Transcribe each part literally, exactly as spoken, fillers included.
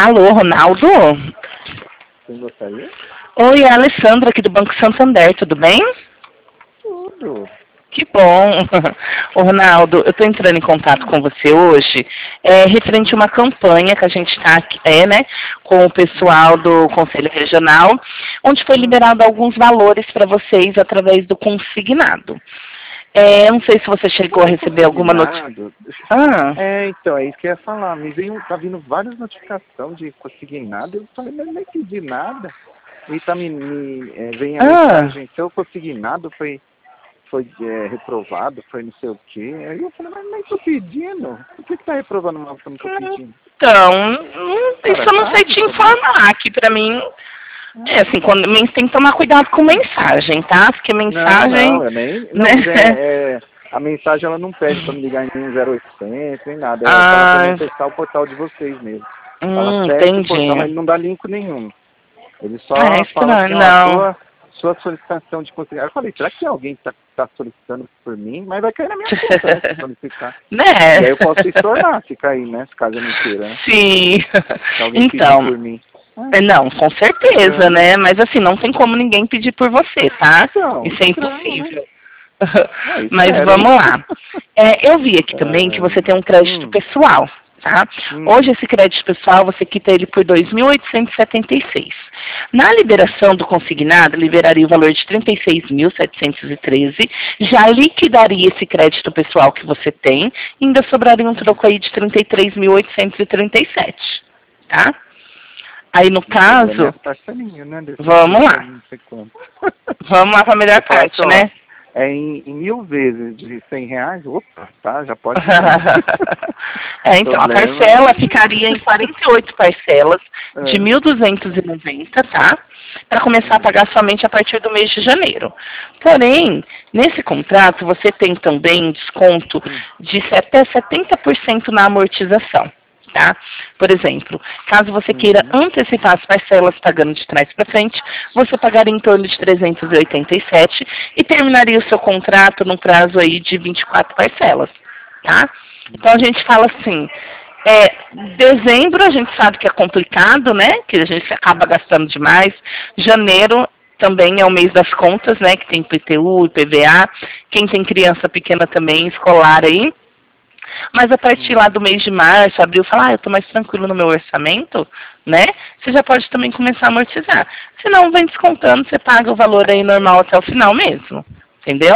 Alô, Ronaldo? Quem gostaria? Oi, é a Alessandra aqui do Banco Santander, tudo bem? Tudo. Que bom. Ô, Ronaldo, eu estou entrando em contato com você hoje, é, referente a uma campanha que a gente está é, né, com o pessoal do Conselho Regional, onde foi liberado alguns valores para vocês através do consignado. É, eu não sei se você chegou a receber alguma notificação. Ah. É, então, é isso que eu ia falar. Me veio, tá vindo várias notificações de consignado. Eu falei, mas nem pedi nada. E tá me, me é, vem a Ah. mensagem, seu consignado foi, foi é, reprovado, foi não sei o quê. Aí eu falei, mas nem tô pedindo. Por que que tá reprovando mal que eu não tô pedindo? Então, isso eu não sei te informar aqui pra mim. É assim, quando, tem que tomar cuidado com mensagem, tá? Porque mensagem... Não, não, eu nem... Não, né? é, é, a mensagem ela não pede pra me ligar em nenhum zero oitocentos, nem nada. Ela Ah. fala pra mim acessar o portal de vocês mesmo. Fala, Hum, acesse o portal, mas entendi. ele não dá link nenhum. Ele só Ah, é fala estranho, assim, ó, não. sua, sua solicitação de consignado. Eu falei, será que tem alguém que tá, tá solicitando por mim? Mas vai cair na minha conta, né, se solicitar. Né? E aí eu posso estornar se cair, né, se caso eu não queira, né? Sim. Se alguém Então, pedir por mim. é, não, com certeza, É. né? Mas assim, não tem como ninguém pedir por você, tá? Então, Isso é estranho, impossível. É, Mas espero, vamos hein? lá. É, eu vi aqui também que você tem um crédito Hum. pessoal, tá? Hum. Hoje esse crédito pessoal você quita ele por dois mil oitocentos e setenta e seis. Na liberação do consignado, liberaria o valor de trinta e seis mil setecentos e treze, já liquidaria esse crédito pessoal que você tem, e ainda sobraria um troco aí de trinta e três mil oitocentos e trinta e sete, tá? Aí no caso, né, vamos lá. Vamos lá para a melhor Você fala parte, assim, ó, né? É em, em mil vezes de cem reais, opa, tá, já pode. É, então, a Problema. parcela ficaria em quarenta e oito parcelas de É. mil duzentos e noventa, tá? Para começar a pagar somente a partir do mês de janeiro. Porém, nesse contrato, você tem também um desconto de até setenta por cento na amortização. Tá? Por exemplo, caso você queira antecipar as parcelas pagando de trás para frente, você pagaria em torno de trezentos e oitenta e sete e terminaria o seu contrato num prazo aí de vinte e quatro parcelas, tá? Então a gente fala assim, é, dezembro a gente sabe que é complicado, né? Que a gente acaba gastando demais. Janeiro também é o mês das contas, né? Que tem I P T U, I P V A. Quem tem criança pequena também, escolar aí. Mas a partir lá do mês de março, abril, fala, ah, eu estou mais tranquilo no meu orçamento, né? Você já pode também começar a amortizar. Se não, vem descontando, você paga o valor aí normal até o final mesmo. Entendeu?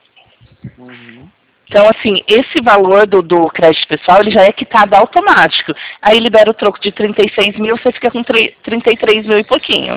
Uhum. Então, assim, esse valor do, do crédito pessoal, ele já é quitado automático. Aí libera o troco de trinta e seis mil, você fica com trinta e três mil e pouquinho.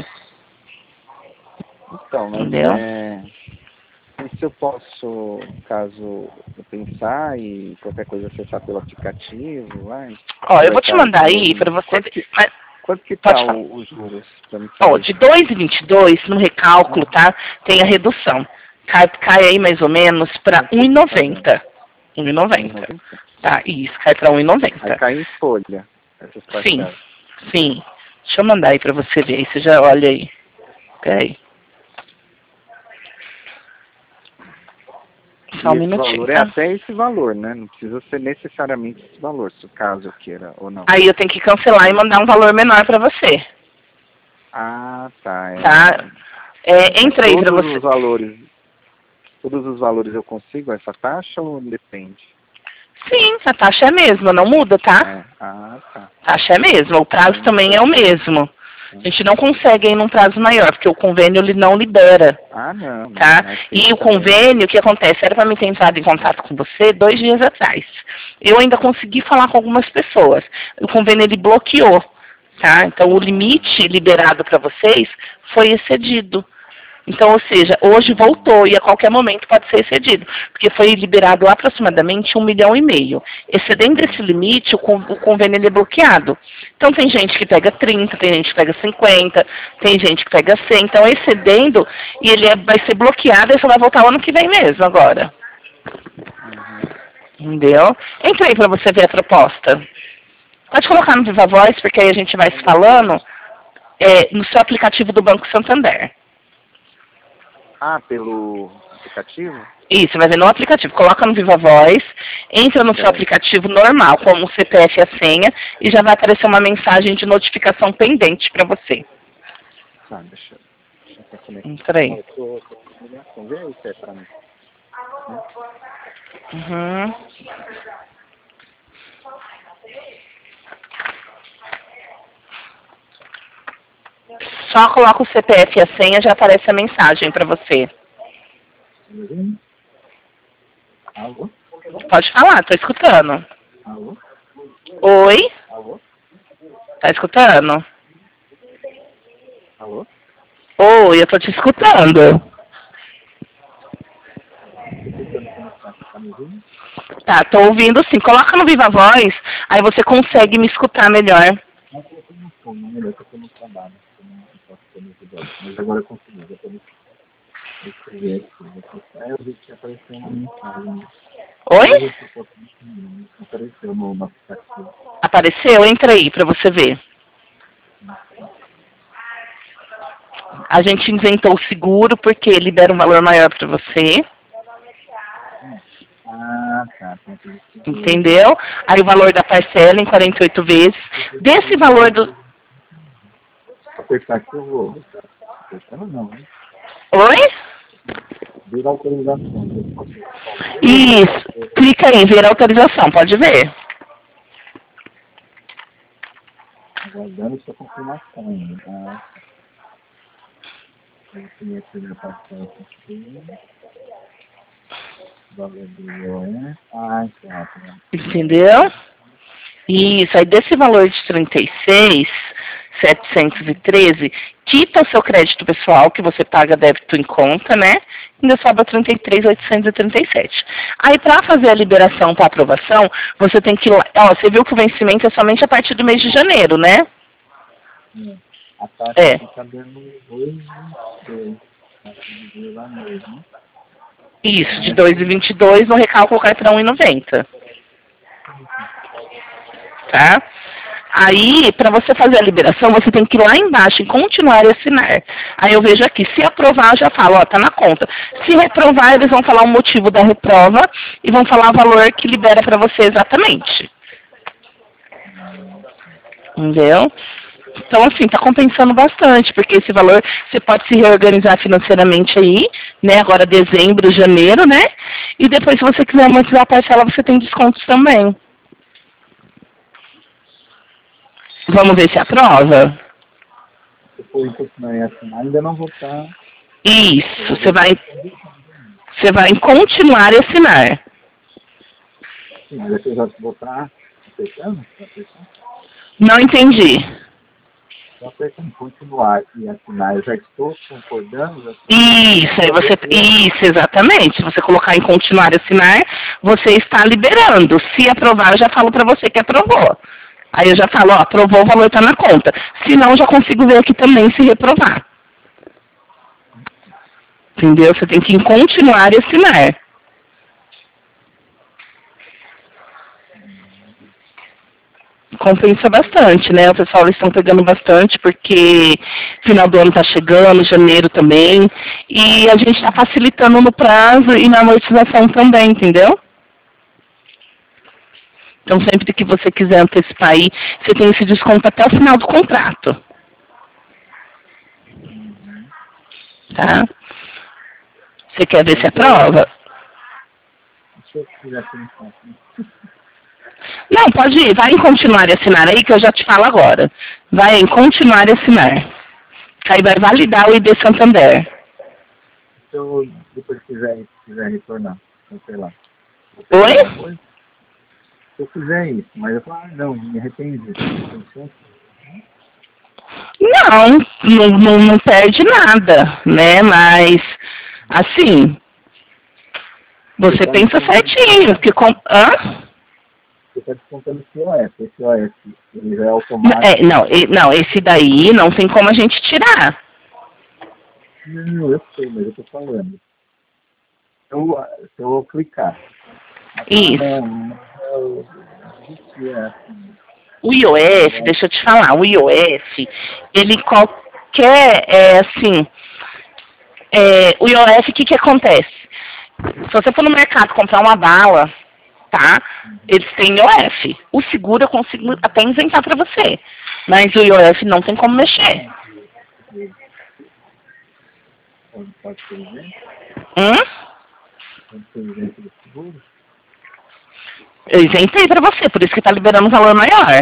Então, mas Entendeu? é... se eu posso, caso eu pensar e qualquer coisa acessar pelo aplicativo, vai. Ó, eu vou te mandar aí para você... Quanto que, mas, quanto que pode tá falar. o- os juros? Pra me Ó, saber? de dois vírgula vinte e dois, no recálculo, tá? Tem a redução. Cai, cai aí mais ou menos para um vírgula noventa. um vírgula noventa. Tá, isso, cai para um vírgula Vai noventa. cair em folha, essas Sim, parcelas. sim. Deixa eu mandar aí para você ver, aí você já olha aí. Peraí. Só um E esse minutinho, valor é tá? até esse valor, né? Não precisa ser necessariamente esse valor, se o caso eu queira ou não. Aí eu tenho que cancelar e mandar um valor menor para você, Ah, tá. É... tá? É, entra aí para todos você. os valores, todos os valores eu consigo essa taxa ou depende? Sim, a taxa é a mesma, não muda, tá? É. Ah, tá. A taxa é a mesma, o prazo também é o mesmo. A gente não consegue ir num prazo maior, porque o convênio ele não libera, Ah, não. tá? Não, E o também. convênio, o que acontece? Era para mim ter entrado em contato com você dois dias atrás. Eu ainda consegui falar com algumas pessoas. O convênio ele bloqueou, tá? Então o limite liberado para vocês foi excedido. Então, ou seja, hoje voltou e a qualquer momento pode ser excedido, porque foi liberado aproximadamente um milhão e meio. Excedendo esse limite, o, con o convênio ele é bloqueado. Então tem gente que pega trinta, tem gente que pega cinquenta, tem gente que pega cem. Então excedendo e ele é, vai ser bloqueado e só vai voltar o ano que vem mesmo agora. Uhum. Entendeu? Entra aí para você ver a proposta. Pode colocar no Viva Voz, porque aí a gente vai se falando é, no seu aplicativo do Banco Santander. Ah, pelo aplicativo? Isso, vai ver no aplicativo. Coloca no Viva Voz, entra no seu É. aplicativo normal, como o C P F e a senha, e já vai aparecer uma mensagem de notificação pendente para você. Tá, deixa eu... Deixa eu conectar. Entra aí. Eu tô... tô... Vê aí se é pra mim. Uhum. Só coloca o C P F e a senha, já aparece a mensagem para você. Uhum. Alô? Pode falar, tô escutando. Alô? Oi? Alô? Tá escutando? Alô? Oi, eu tô te escutando. Tá me ouvindo? Tá, tô ouvindo sim. Coloca no Viva Voz, aí você consegue me escutar melhor. Não, eu tô no fone, melhor que eu tô no trabalho. Eu não posso ter no episódio. Mas agora eu consegui, já tô no... Eu escrevi aqui. Aí eu vi que apareceu uma mensagem. Oi? Apareceu no no aplicativo. Apareceu? Entra aí pra você ver. A gente inventou o seguro porque libera um valor maior pra você. Ah, tá. Tem que decidir. Entendeu? Aí o valor da parcela em quarenta e oito vezes. Desse valor do... Apertar aqui eu vou. Apertando não, né? Oi? Ver autorização. Isso. Clica aí, ver a autorização. Pode ver. Aguardando sua confirmação ainda. Ah, eu tenho aqui minha parcela aqui. Valor do I O S. Ah, tá. Entendeu? Isso. Aí desse valor de trinta e seis mil setecentos e treze, quita o seu crédito pessoal, que você paga débito em conta, né? Ainda sobra trinta e três mil oitocentos e trinta e sete. Aí para fazer a liberação para aprovação, você tem que ir lá. Ó, você viu que o vencimento é somente a partir do mês de janeiro, né? É. A taxa É. aqui tá dando dois vírgula vinte e dois lá mesmo. Isso, de dois vírgula vinte e dois no recálculo cartão um vírgula noventa. Tá? Aí, para você fazer a liberação, você tem que ir lá embaixo em continuar e assinar. Aí eu vejo aqui, se aprovar, eu já falo, ó, tá na conta. Se reprovar, eles vão falar o motivo da reprova e vão falar o valor que libera para você exatamente. Entendeu? Então, assim, tá compensando bastante, porque esse valor você pode se reorganizar financeiramente aí, né? Agora dezembro, janeiro, né? E depois, se você quiser amortizar a parcela, você tem descontos também. Vamos ver se aprova? Se for continuar e assinar, ainda não vou estar... Isso, você vai, você vai em continuar e assinar. Sim, mas aqui eu já vou estar apertando? apertando? Não entendi. Estou apertando continuar e assinar. Eu já estou concordando? Já estou... Isso, aí você, isso, exatamente. Se você colocar em continuar e assinar, você está liberando. Se aprovar, eu já falo para você que aprovou. Aí eu já falo, ó, aprovou, o valor está na conta. Se não, eu já consigo ver aqui também se reprovar. Entendeu? Você tem que ir em continuar e assinar. Compensa bastante, né? O pessoal eles estão pegando bastante porque final do ano está chegando, janeiro também. E a gente está facilitando no prazo e na amortização também, entendeu? Então, sempre que você quiser antecipar aí, você tem esse desconto até o final do contrato. Tá? Você quer ver se aprova? Se eu quiser pensar assim. Não, pode ir. Vai em continuar e assinar aí, que eu já te falo agora. Vai em continuar e assinar. Aí vai validar o I D Santander. Se eu depois quiser, quiser retornar, então, sei lá. Oi? Se eu fizer isso, mas eu falo, ah, não, me arrependi. Não, não, não, não perde nada, né? Mas, assim, você pensa certinho. Porque com... Hã? Você está descontando esse O S. Esse O S, ele já é automático. É, não, e- não, esse daí não tem como a gente tirar. Não, eu sei, mas eu tô falando. Eu, se eu clicar. Isso. Ah, não, eu, eu, é assim. O I O F, deixa eu te falar, o I O F, ele qualquer, é, assim, é, o I O F, o que que acontece? Se você for no mercado comprar uma bala, tá? Eles têm I O F. O seguro eu consigo até isentar para você. Mas o I O F não tem como mexer. Pode, pode ser isento? Hum? Pode ser isento do seguro? Eu isentei para você, por isso que tá liberando um valor maior.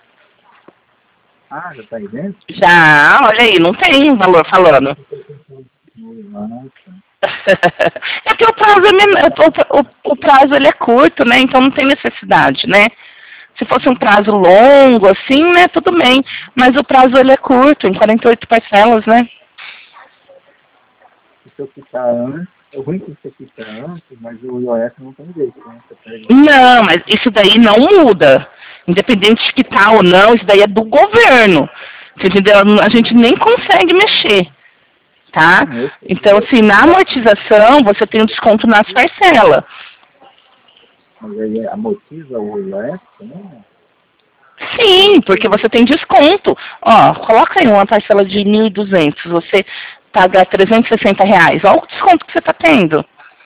Ah, já tá isento? Já, olha aí, não tem valor falando. Nossa. É que o prazo, é men- o, o, o prazo ele é curto, né? Então não tem necessidade, né? Se fosse um prazo longo, assim, né? Tudo bem. Mas o prazo ele é curto, em quarenta e oito parcelas, né? Se eu quitar antes, é ruim que você quita antes, mas o I O F não tem jeito, né? Você pega... Não, mas isso daí não muda. Independente de que tá ou não, isso daí é do governo. Você entendeu? A gente nem consegue mexer. Tá? Então, assim, na amortização, você tem um desconto nas parcelas. Mas aí amortiza o I O F também, né? Sim, porque você tem desconto. Ó, coloca aí uma parcela de mil e duzentos, você paga trezentos e sessenta reais. Olha o desconto que você está tendo.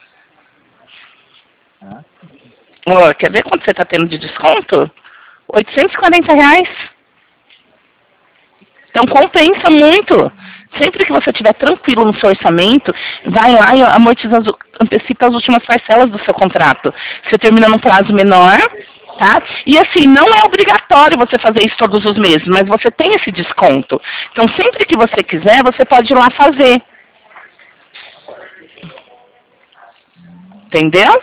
Ah, Ó, quer ver quanto você está tendo de desconto? oitocentos e quarenta reais. Então compensa muito. Sempre que você estiver tranquilo no seu orçamento, vai lá e amortiza, as- antecipa as últimas parcelas do seu contrato. Você termina num prazo menor, tá? E assim, não é obrigatório você fazer isso todos os meses, mas você tem esse desconto. Então sempre que você quiser, você pode ir lá fazer. Entendeu?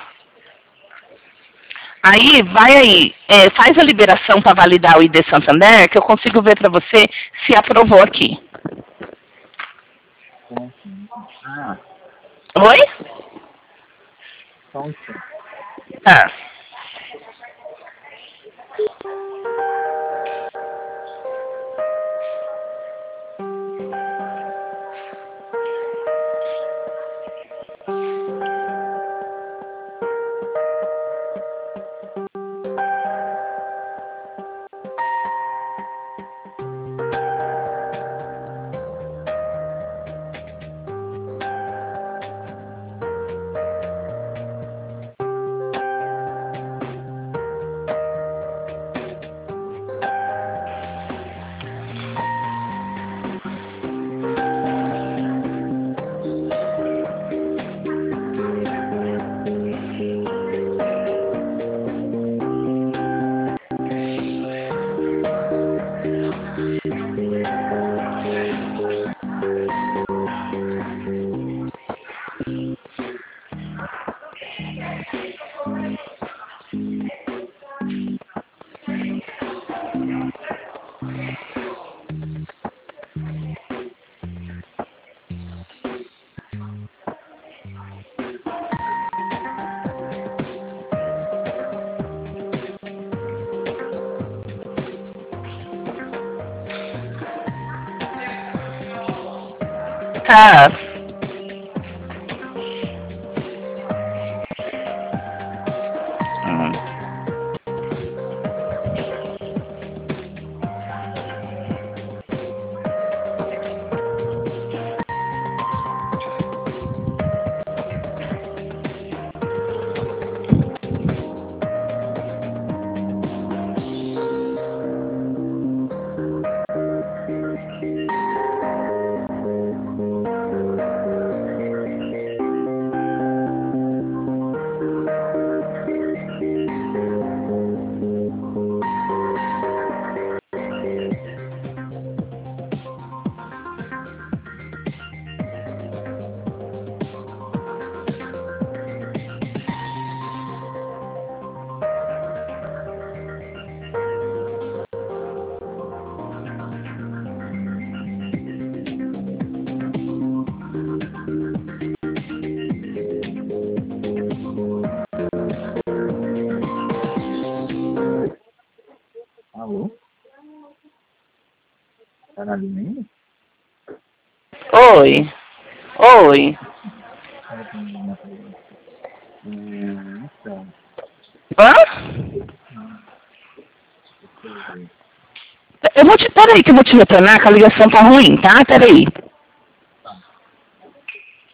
Aí, vai aí, é, faz a liberação para validar o I D Santander, que eu consigo ver para você se aprovou aqui. como assim? Ah, Oi? só um instante. Tá. Tá. Hum. Alô? Tá na linha ainda? Oi. Oi. Ela tem uma pergunta. É, então, Hã? hum, deixa eu ver. Eu vou te. Peraí, que eu vou te retornar, que a ligação tá ruim, tá? Peraí.